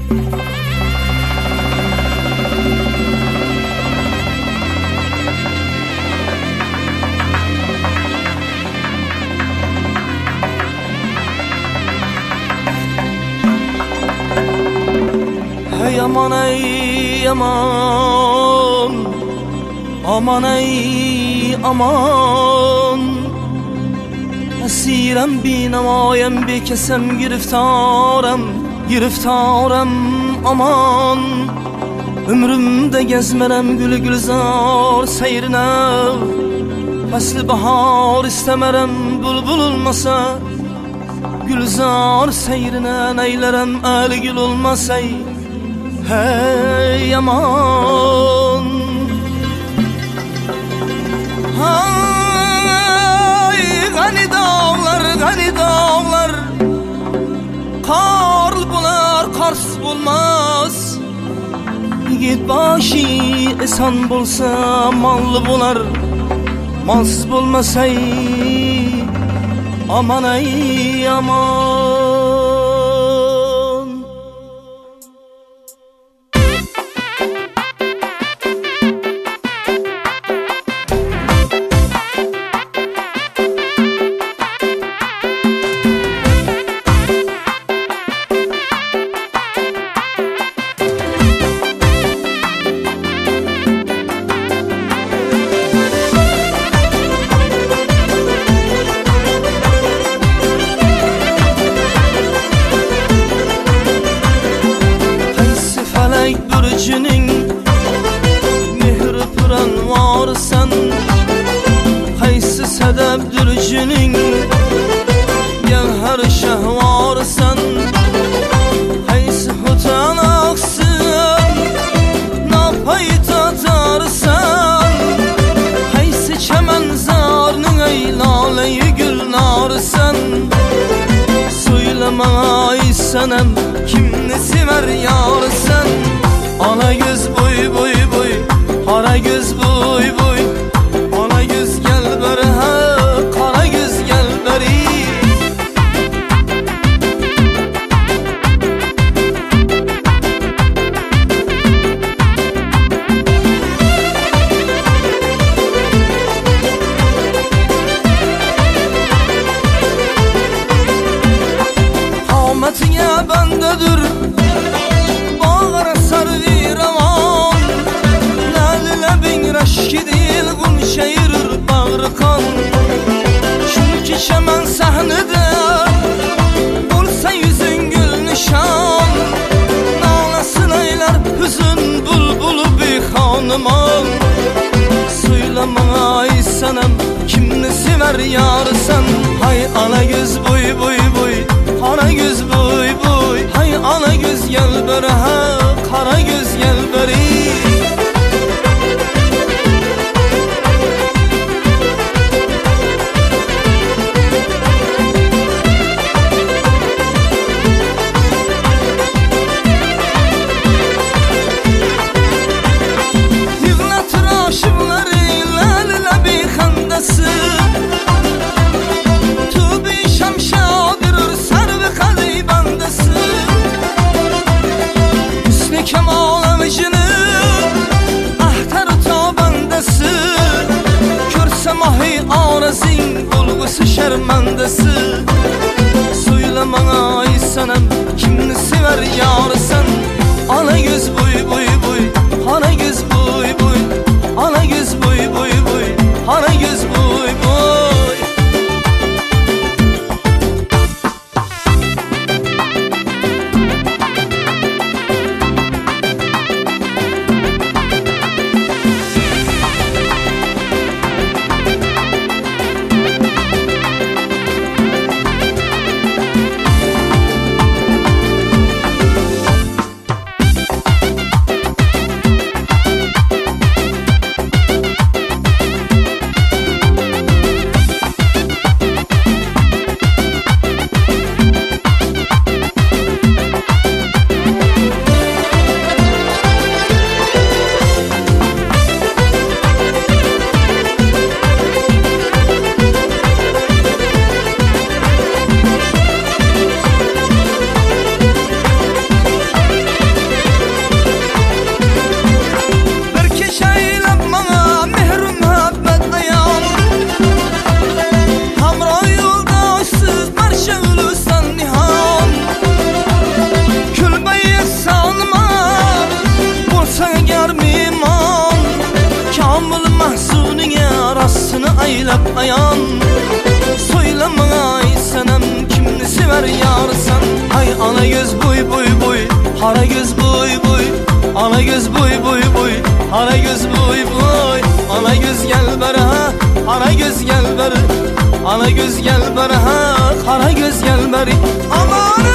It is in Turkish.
Hey aman ey aman, aman ey aman, esirem binamayem bekesem giriftarem, giriftarem aman. Ömrümde gezmerem gülü gülzar seyrine, faslı bahar istemerem bulbul olmasa. Gülzar seyrine neylerem el gül olmasa. Hey aman, hay gani dağlar, karlı bular, karsız bulmaz. Yigit başı esan bulsa mallı bular, malsız bulmasa. Aman ey aman. Mehri puran varsan, qaysi sebepdir cünün gevher şehvarsan, qaysi hutanaqsın napay tatarsan, qaysi çemen zarının ey laleyi gülnarsan. Söyleme ay senem kimni sever yarsan. Ana göz boy boy boy, kara göz boy boy, ana göz gel beri ha, kara göz gel beri. Hametine bendedir bağır sarvi ravan, lale bin reşki değil gun şehir bağrı kan. Çünkü çemen sahnede olsa yüzün gül nişan, nalasın eyler hüzün bulbulu bir hanıman. Söyleme ay senem kimni sever yarsan. Hay ana göz boy boy boy, ana göz boy boy, hay ana göz gel beri ha, kara göz gel beri. Yığlatır aşıkları lale bir kandası, tubi şamşadırır sarı kadı bandası. Hüsnü kemal amacını ahtar tabandası, körse mahi arazin bulgusu şermandası. Söyleme ay senem kimni sever yarsan. Ana göz boy boy boy, ana göz boy boy, ana göz boy boy boy, ana göz boy boy. söylep ayan. Söyleme ay senem kimni sever yarsan. Ay ana göz boy boy boy, hara göz boy boy. Ana göz boy boy boy, hara göz boy boy. Ana göz gel bera, hara göz gel beri. Ana göz gel bera, hara göz gel beri. Aman